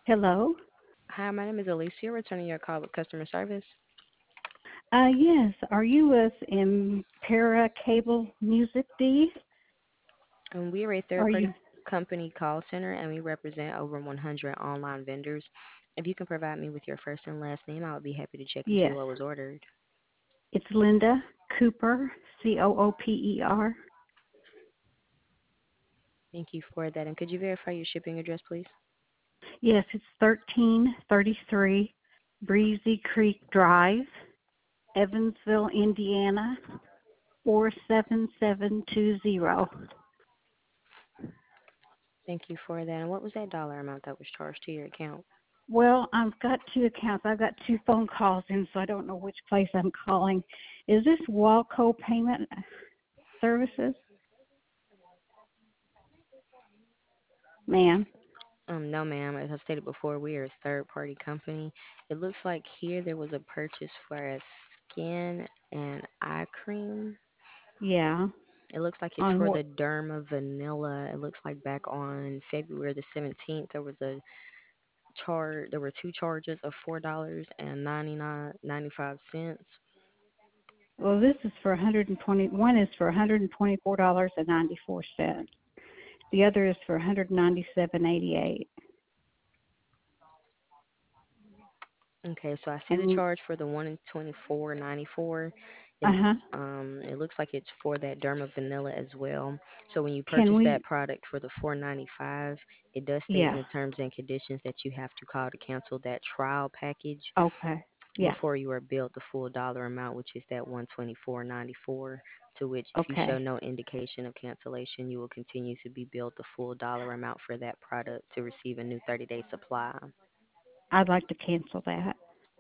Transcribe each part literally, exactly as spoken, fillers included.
Hello. Hi, my name is Alicia, returning your call with customer service. Uh, yes. Are you with Impera Cable Music D? And we are a third Are party you? company call center and we represent over one hundred online vendors. If you can provide me with your first and last name, I would be happy to check and see Yes. what was ordered. It's Linda Cooper, C O O P E R. Thank you for that. And could you verify your shipping address, please? Yes, it's thirteen thirty-three Breezy Creek Drive, Evansville, Indiana, four seven seven two zero. Thank you for that. And what was that dollar amount that was charged to your account? Well, I've got two accounts. I've got two phone calls in, so I don't know which place I'm calling. Is this Walco Payment Services? Ma'am? Um, no, ma'am. As I stated before, we are a third party company. It looks like here there was a purchase for a skin and eye cream. Yeah. It looks like it's On for what? the Derma Vanilla. It looks like back on February the seventeenth, there was a charge. There were two charges of four dollars and ninety nine ninety five cents. Well, this is for one hundred twenty. One is for one hundred twenty-four dollars and ninety-four cents. The other is for one hundred ninety-seven eighty-eight. Okay, so I see the And charge for the one and twenty four ninety four. uh It huh. um it looks like it's for that Derma Vanilla as well. So when you Can purchase that we? product for the four ninety five, it does state in Yeah. the terms and conditions that you have to call to cancel that trial package Okay. Yeah. before you are billed the full dollar amount, which is that one twenty four ninety four. To which, if you show Okay. no indication of cancellation, you will continue to be billed the full dollar amount for that product to receive a new thirty day supply. I'd like to cancel that.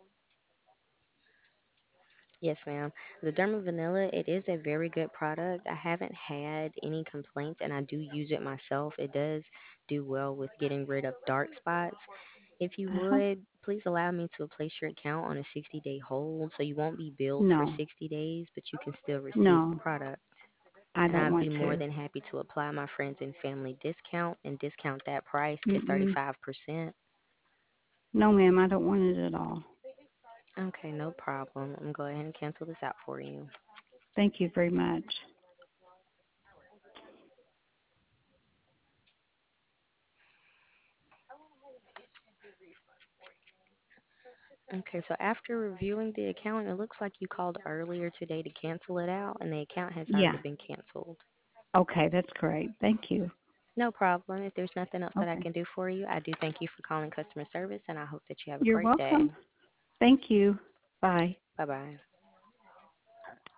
Yes, ma'am. The Derma Vanilla, it is a very good product. I haven't had any complaints, and I do use it myself. It does do well with getting rid of dark spots. If you Uh huh. would, please allow me to place your account on a sixty day hold so you won't be billed for No. sixty days, but you can still receive the No. product. I And don't I'd want be more to. than happy to apply my friends and family discount and discount that price to Mm-mm. thirty-five percent. No, ma'am. I don't want it at all. Okay, no problem. I'm going to go ahead and cancel this out for you. Thank you very much. Okay, so after reviewing the account, it looks like you called earlier today to cancel it out, and the account has already Yeah. been canceled. Okay. That's great. Thank you. No problem. If there's nothing else that I Okay. can do for you, I do thank you for calling customer service, and I hope that you have a You're great day. welcome. Thank you. Bye. Bye bye.